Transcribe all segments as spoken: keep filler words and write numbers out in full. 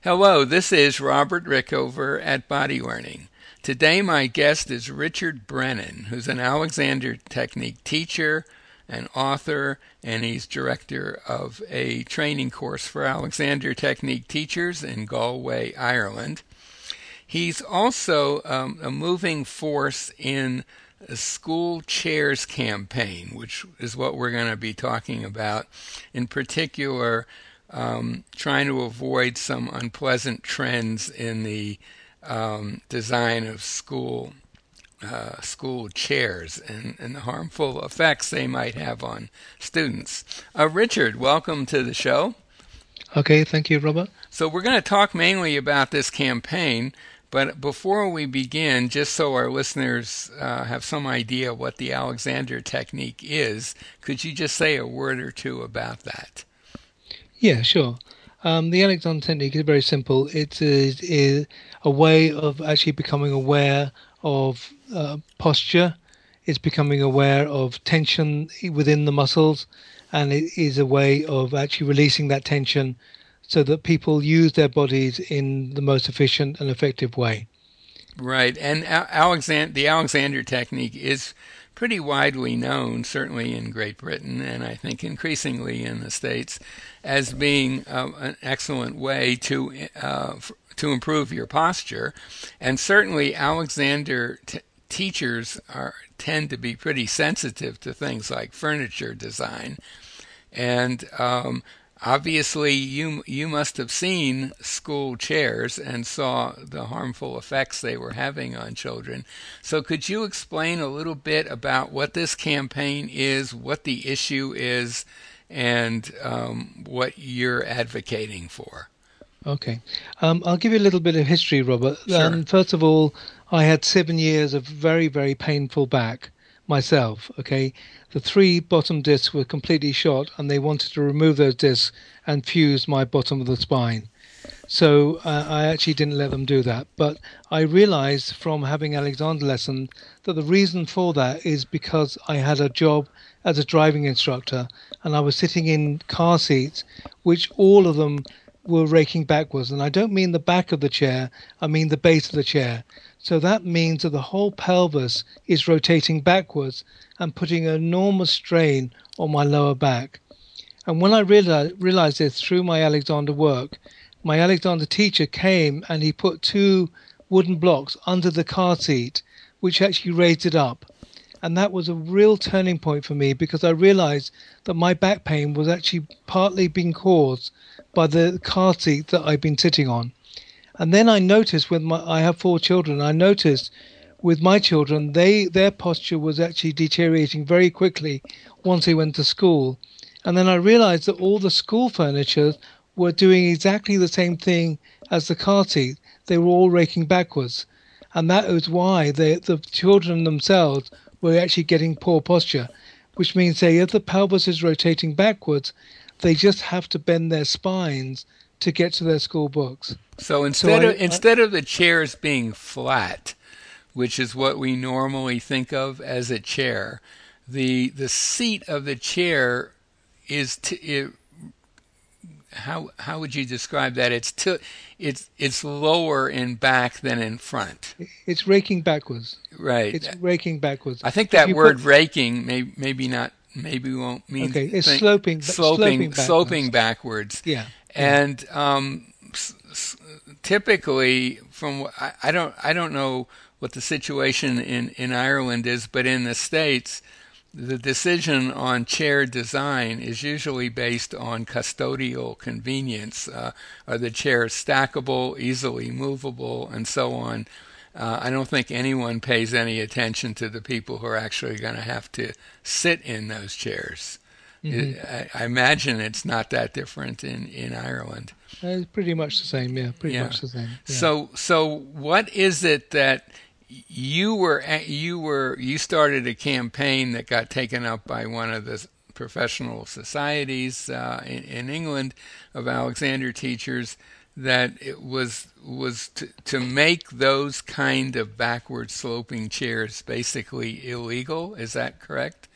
Hello, this is Robert Rickover at Body Learning. Today my guest is Richard Brennan, who's an Alexander Technique teacher, an author, and he's director of a training course for Alexander Technique teachers in Galway, Ireland. He's also um, a moving force in a school chairs campaign, which is what we're going to be talking about, in particular um, trying to avoid some unpleasant trends in the um, design of school uh, school chairs and, and the harmful effects they might have on students. Uh, Richard, welcome to the show. Okay, thank you, Robert. So we're going to talk mainly about this campaign, but before we begin, just so our listeners uh, have some idea what the Alexander Technique is, could you just say a word or two about that? Yeah, sure. Um, the Alexander Technique is very simple. It is, is a way of actually becoming aware of uh, posture. It's becoming aware of tension within the muscles, and it is a way of actually releasing that tension so that people use their bodies in the most efficient and effective way. Right, and Alexander, the Alexander Technique is pretty widely known, certainly in Great Britain, and I think increasingly in the States, as being uh, an excellent way to uh, f- to improve your posture. And certainly Alexander t- teachers are tend to be pretty sensitive to things like furniture design, and um, obviously, you you must have seen school chairs and saw the harmful effects they were having on children. So could you explain a little bit about what this campaign is, what the issue is, and um, what you're advocating for? Okay. Um, I'll give you a little bit of history, Robert. Sure. Um, first of all, I had seven years of very, very painful back myself. Okay. The three bottom discs were completely shot, and they wanted to remove those discs and fuse my bottom of the spine. So uh, I actually didn't let them do that. But I realized from having Alexander lesson that the reason for that is because I had a job as a driving instructor, and I was sitting in car seats, which all of them were raking backwards. And I don't mean the back of the chair, I mean the base of the chair. So that means that the whole pelvis is rotating backwards and putting an enormous strain on my lower back. And when I realized, realized this through my Alexander work, my Alexander teacher came and he put two wooden blocks under the car seat, which actually raised it up. And that was a real turning point for me because I realized that my back pain was actually partly being caused by the car seat that I've been sitting on. And then I noticed with my, I have four children, I noticed with my children, they their posture was actually deteriorating very quickly once they went to school. And then I realized that all the school furniture were doing exactly the same thing as the car seat. They were all raking backwards. And that is why they, the children themselves were actually getting poor posture, which means that if the pelvis is rotating backwards, they just have to bend their spines to get to their school books. So So instead of I, I instead of the chairs being flat, which is what we normally think of as a chair, the the seat of the chair is t- it, how how would you describe that? It's t- it's it's lower in back than in front, it's raking backwards. right? It's raking backwards. I think If that you put word raking may maybe not maybe won't mean okay, it's think, sloping sloping sloping sloping backwards. backwards, Yeah, yeah. and um, s- s- typically from I, I don't I don't know what the situation in in Ireland is, but in the States the decision on chair design is usually based on custodial convenience. Uh, are the chairs stackable, easily movable, and so on? Uh, I don't think anyone pays any attention to the people who are actually going to have to sit in those chairs. hmm It, I, I imagine it's not that different in, in Ireland. It's pretty much the same. Yeah, pretty Yeah. much the same. Yeah. So so what is it that you were you were you started a campaign that got taken up by one of the professional societies uh, in, in England of Alexander teachers that it was was to, to make those kind of backward sloping chairs basically illegal. Is that correct?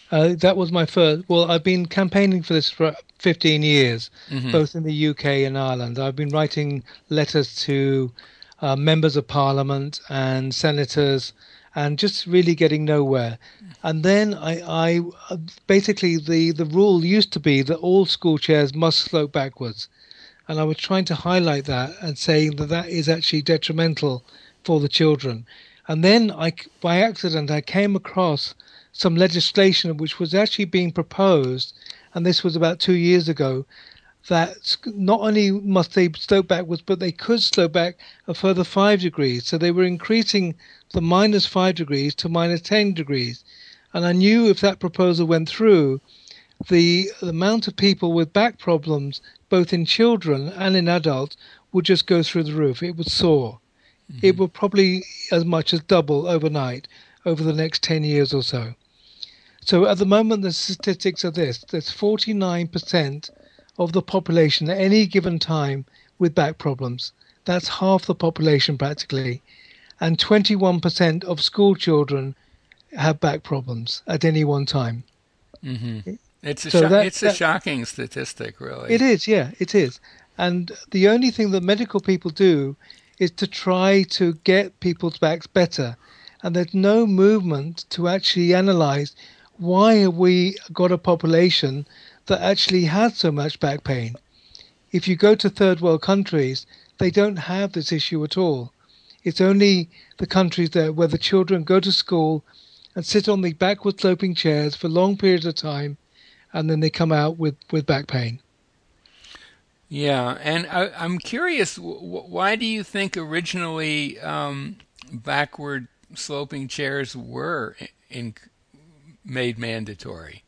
Uh, that was my first. Well, I've been campaigning for this for fifteen years, Hmm. both in the U K and Ireland. I've been writing letters to uh, members of parliament and senators, and just really getting nowhere. And then I, I uh, basically the the rule used to be that all school chairs must slope backwards, and I was trying to highlight that and saying that that is actually detrimental for the children. And then I, by accident, I came across some legislation which was actually being proposed, and this was about two years ago, that not only must they slope backwards, but they could slope back a further five degrees. So they were increasing the minus five degrees to minus ten degrees. And I knew if that proposal went through, the amount of people with back problems, both in children and in adults, would just go through the roof. It would soar. It Hmm. would probably as much as double overnight over the next ten years or so. So at the moment, the statistics are this: there's forty-nine percent of the population at any given time with back problems. That's half the population practically. And twenty-one percent of school children have back problems at any one time. Hmm. It's a So sho- that, it's a that shocking statistic, it really. is, yeah, it is. And the only thing that medical people do is to try to get people's backs better. And there's no movement to actually analyze why have we got a population that actually has so much back pain. If you go to third world countries, they don't have this issue at all. It's only the countries there where the children go to school and sit on the backward sloping chairs for long periods of time, and then they come out with, with back pain. Yeah, and I, I'm curious, wh- why do you think originally um, backward sloping chairs were in, made mandatory?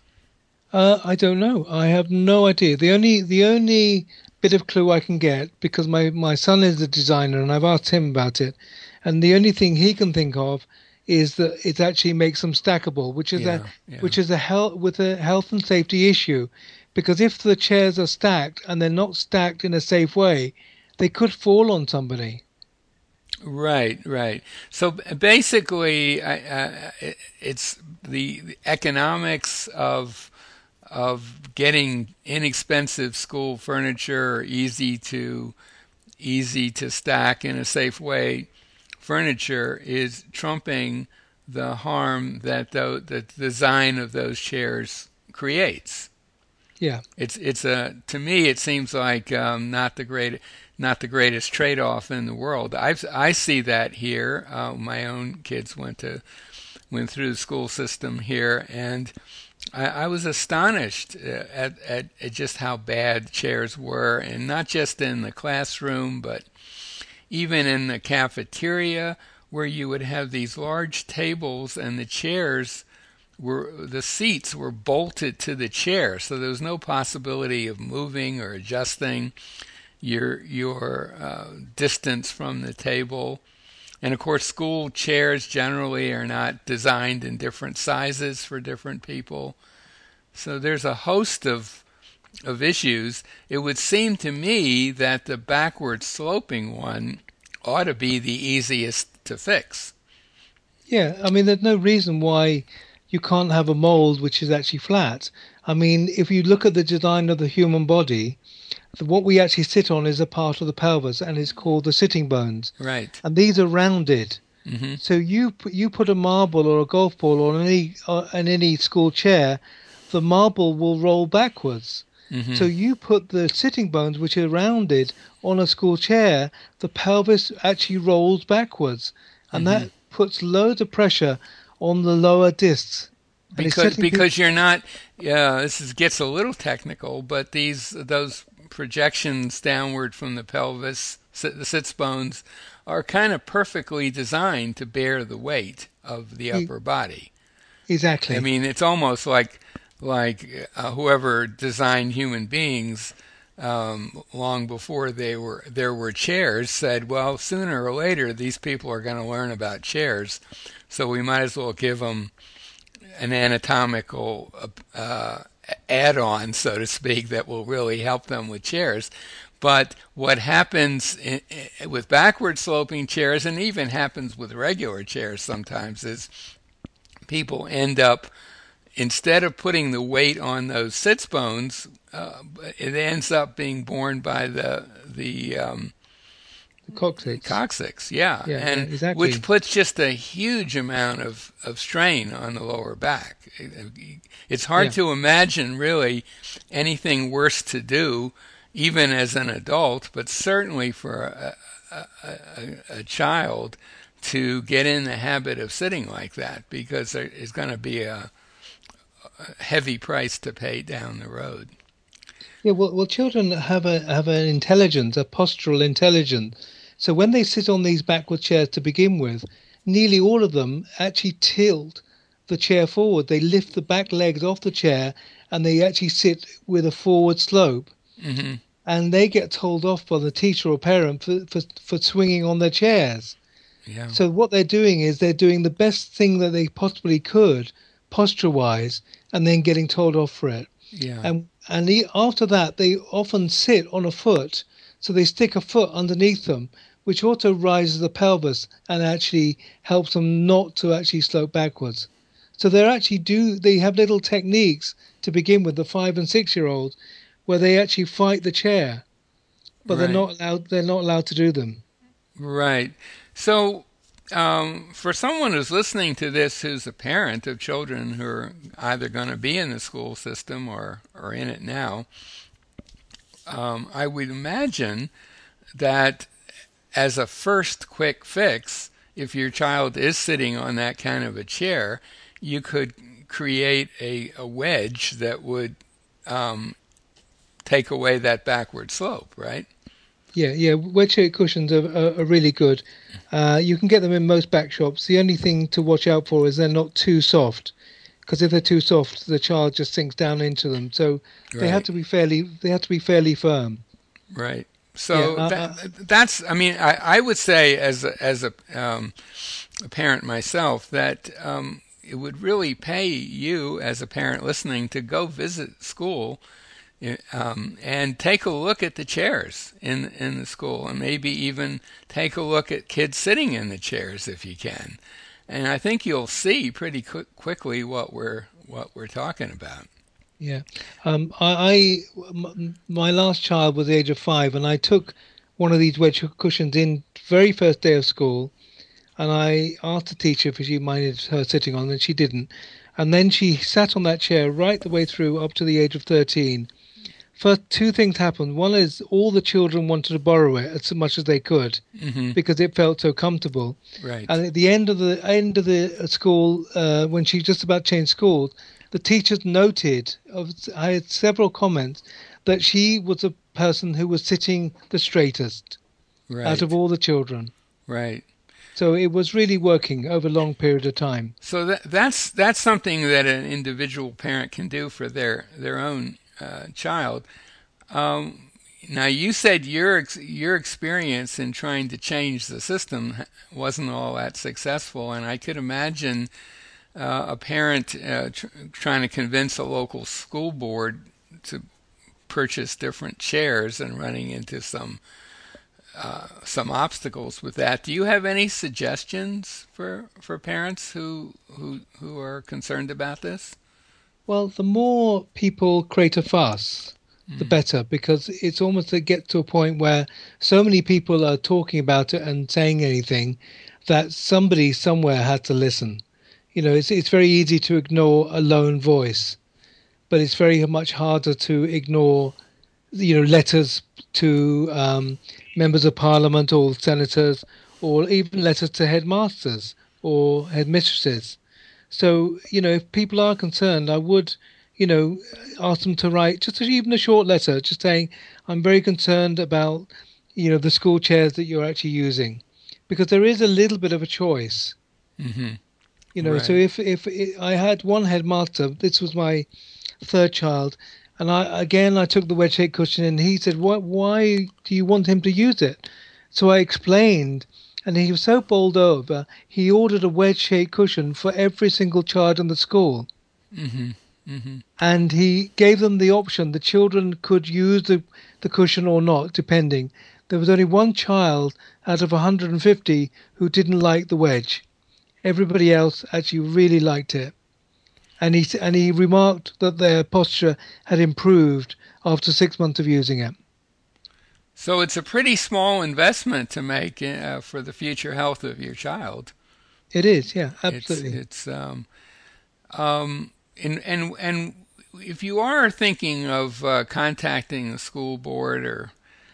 Uh, I don't know. I have no idea. The only the only bit of clue I can get, because my my son is a designer and I've asked him about it, and the only thing he can think of is that it actually makes them stackable, which is a Yeah, yeah. which is a health with a health and safety issue, because if the chairs are stacked and they're not stacked in a safe way, they could fall on somebody. Right, right. So b- basically, I, I, it- it's the, the economics of of getting inexpensive school furniture, easy to easy to stack in a safe way, furniture is trumping the harm that the, the design of those chairs creates. Yeah, It's it's a to me it seems like um, not the great not the greatest trade off in the world. I I see that here. Uh, my own kids went to went through the school system here, and I, I was astonished uh, at, at at just how bad chairs were, and not just in the classroom, but even in the cafeteria, where you would have these large tables and the chairs were the seats were bolted to the chair, so there was no possibility of moving or adjusting your your uh, distance from the table. And of course, school chairs generally are not designed in different sizes for different people. So there's a host of of issues. It would seem to me that the backward sloping one ought to be the easiest to fix. yeah. I mean, there's no reason why you can't have a mold which is actually flat. I mean, if you look at the design of the human body, what we actually sit on is a part of the pelvis, and it's called the sitting bones, Right. and these are rounded. Hmm. So you put, you put a marble or a golf ball on any uh, in any school chair, the marble will roll backwards. Hmm. So you put the sitting bones, which are rounded, on a school chair, the pelvis actually rolls backwards, and Hmm. that puts loads of pressure on the lower discs, and it's because setting people. because you're not. Yeah, this is, gets a little technical, but these those projections downward from the pelvis, the sits bones, are kind of perfectly designed to bear the weight of the e- upper body. I Exactly. mean, it's almost like like uh, whoever designed human beings um, long before they were there were chairs said, well, sooner or later these people are going to learn about chairs, so we might as well give them an anatomical uh, add-on, so to speak, that will really help them with chairs. But what happens in, in, with backward sloping chairs, and even happens with regular chairs sometimes, is people end up instead of putting the weight on those sits bones, uh, it ends up being borne by the the um, The coccyx. coccyx, yeah, Yeah, yeah, and exactly. which puts just a huge amount of, of strain on the lower back. It's hard Yeah. to imagine really anything worse to do, even as an adult, but certainly for a, a, a, a child to get in the habit of sitting like that, because there is going to be a, a heavy price to pay down the road. Yeah, well, well, children have a have an intelligence, a postural intelligence. So when they sit on these backward chairs to begin with, nearly all of them actually tilt the chair forward. They lift the back legs off the chair and they actually sit with a forward slope. Mm-hmm. And they get told off by the teacher or parent for, for, for swinging on their chairs. Yeah. So what they're doing is they're doing the best thing that they possibly could, posture-wise, and then getting told off for it. Yeah. And and the, after that, they often sit on a foot, so they stick a foot underneath them, which also rises the pelvis and actually helps them not to actually slope backwards. So they're actually do they have little techniques to begin with, the five and six year olds, where they actually fight the chair, but they're Right. not allowed they're not allowed to do them. Right. So, um, for someone who's listening to this who's a parent of children who are either going to be in the school system or, or in it now, um, I would imagine that as a first quick fix, if your child is sitting on that kind of a chair, you could create a, a wedge that would um, take away that backward slope, right? Yeah, yeah. Wedge shaped cushions are, are, are really good. Uh, you can get them in most back shops. The only thing to watch out for is they're not too soft, because if they're too soft, the child just sinks down into them. So they have Right. to be fairly they have to be fairly firm. Right. So Yeah, uh, that, uh, that's, I mean, I, I would say as a, as a, um, a parent myself that um, it would really pay you as a parent listening to go visit school um, and take a look at the chairs in in the school, and maybe even take a look at kids sitting in the chairs if you can. And I think you'll see pretty qu- quickly what we're what we're talking about. yeah. Um, I, I m- my last child was the age of five, and I took one of these wedge cushions in very first day of school, and I asked the teacher if she minded her sitting on, and she didn't. And then she sat on that chair right the way through up to the age of thirteen. First, two things happened. One is all the children wanted to borrow it as much as they could Hmm. because it felt so comfortable. Right. And at the end of the end of the school, uh, when she just about changed schools, the teachers noted. I had several comments that she was a person who was sitting the straightest out of Right. all the children. Right. So it was really working over a long period of time. So that that's that's something that an individual parent can do for their their own uh, child. Um, now, you said your ex- your experience in trying to change the system wasn't all that successful, and I could imagine uh, a parent uh, tr- trying to convince a local school board to purchase different chairs and running into some uh, some obstacles with that. Do you have any suggestions for for parents who who who are concerned about this? Well, the more people create a fuss, the Mm. better, because it's almost to get to a point where so many people are talking about it and saying anything that somebody somewhere had to listen. You know, it's it's very easy to ignore a lone voice, but it's very much harder to ignore, you know, letters to um, members of parliament or senators, or even letters to headmasters or headmistresses. So, you know, if people are concerned, I would, you know, ask them to write just even a short letter, just saying, I'm very concerned about, you know, the school chairs that you're actually using, because there is a little bit of a choice, Hmm. you know. So Right. if if it, I had one headmaster, this was my third child, and I again I took the wedge shaped cushion, and he said, "What? Why do you want him to use it?" So I explained, and he was so bowled over. He ordered a wedge shaped cushion for every single child in the school, Hmm. Hmm. and he gave them the option. The children could use the the cushion or not, depending. There was only one child out of one hundred fifty who didn't like the wedge. Everybody else actually really liked it. and he and he remarked that their posture had improved after six months of using it. So it's a pretty small investment to make uh, for the future health of your child. It is, yeah, It's absolutely. it's um, um, and and and if you are thinking of uh, contacting the school board or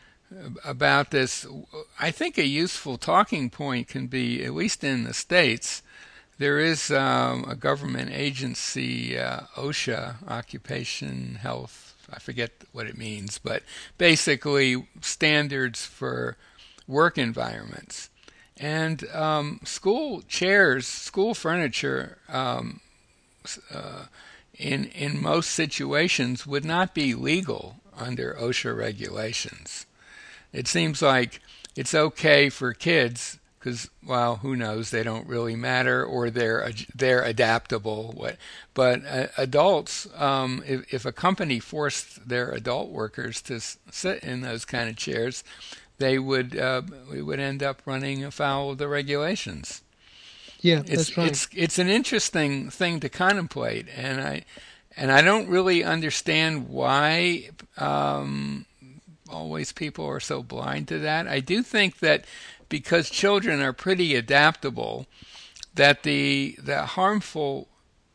about this, I think a useful talking point can be, at least in the States, there is um, a government agency, uh, OSHA, Occupation Health, I forget what it means, but basically standards for work environments. And um, school chairs, school furniture, um, uh, in in most situations would not be legal under OSHA regulations. It seems like it's okay for kids because, well, who knows? They don't really matter, or they're they're adaptable. What, but uh, adults, um, if if a company forced their adult workers to s- sit in those kind of chairs, they would uh, we would end up running afoul of the regulations. Yeah, It's that's right. it's it's an interesting thing to contemplate, and I and I don't really understand why um, always people are so blind to that. I do think that because children are pretty adaptable, that the the harmful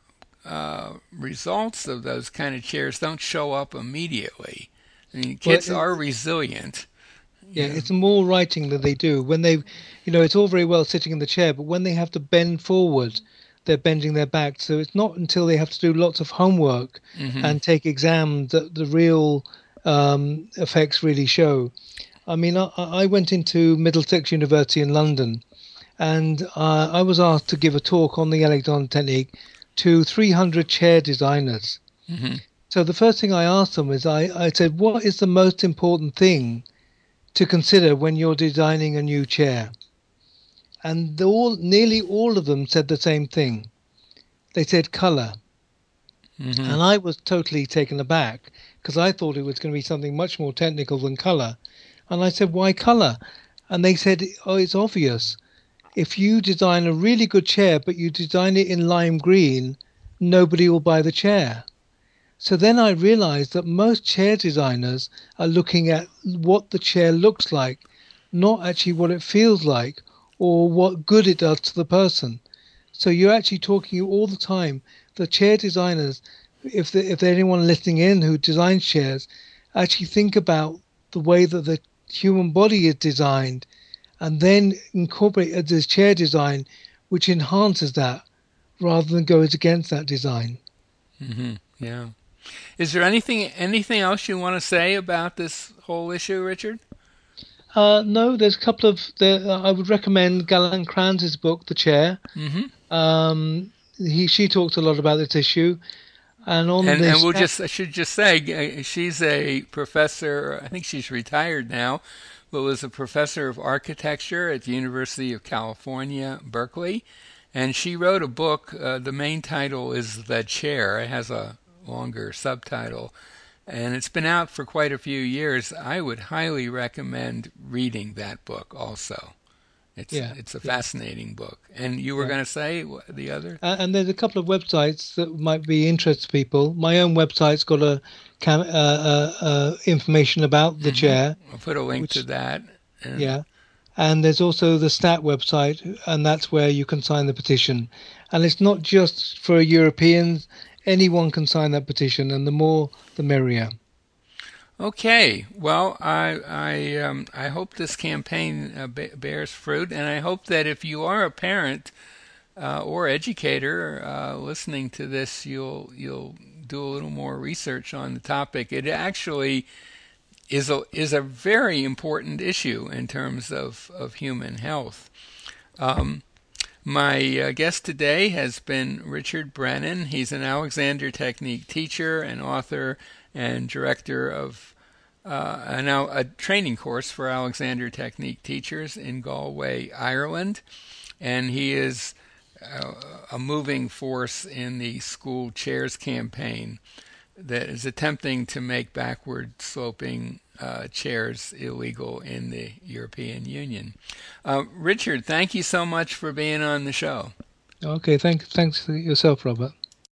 uh, results of those kind of chairs don't show up immediately. I mean, Well, kids are it, resilient. yeah, Yeah. it's more writing that they do when they, you know, it's all very well sitting in the chair, but when they have to bend forward, they're bending their back. So it's not until they have to do lots of homework Hmm. and take exams that the real um, effects really show. I mean, I, I went into Middlesex University in London, and uh, I was asked to give a talk on the Alexander technique to three hundred chair designers. Hmm. So the first thing I asked them is I, I said, what is the most important thing to consider when you're designing a new chair? And all, nearly all of them said the same thing. They said color. Hmm. And I was totally taken aback because I thought it was going to be something much more technical than color. And I said, why color? And they said, oh, it's obvious. If you design a really good chair, but you design it in lime green, nobody will buy the chair. So then I realized that most chair designers are looking at what the chair looks like, not actually what it feels like or what good it does to the person. So you're actually talking all the time. The chair designers, if the, if there's anyone listening in who designs chairs, actually think about the way that the human body is designed and then incorporate this chair design which enhances that rather than goes against that design. Hmm. Yeah. Is there anything anything else you want to say about this whole issue, Richard? Uh, no, there's a couple of. There, uh, I would recommend Gallen Kranz's book, The Chair. Hmm. Um, he she talks a lot about this issue, and on And and this, we'll just I should just say uh, she's a professor. I think she's retired now, but was a professor of architecture at the University of California, Berkeley, and she wrote a book. Uh, the main title is The Chair. It has a longer subtitle, and it's been out for quite a few years. I would highly recommend reading that book also. It's yeah, it's a yeah, fascinating book. And you were yeah. going to say wh- the other? Uh, and there's a couple of websites that might be interest to people. My own website's got a cam- uh, uh, uh, information about the Hmm. chair, I'll put a link to which that. And yeah, and there's also the STAT website, and that's where you can sign the petition. And it's not just for Europeans; anyone can sign that petition, and the more, the merrier. okay, well, I I um, I hope this campaign uh, ba- bears fruit, and I hope that if you are a parent uh, or educator uh, listening to this, you'll you'll do a little more research on the topic. It actually is a is a very important issue in terms of of human health. Um, my uh, guest today has been Richard Brennan. He's an Alexander Technique teacher and author and director of uh, a, now a training course for Alexander Technique teachers in Galway, Ireland, and he is uh, a moving force in the school chairs campaign that is attempting to make backward sloping uh, chairs illegal in the European Union. Uh, Richard, thank you so much for being on the show. Okay, thank, thanks yourself, Robert.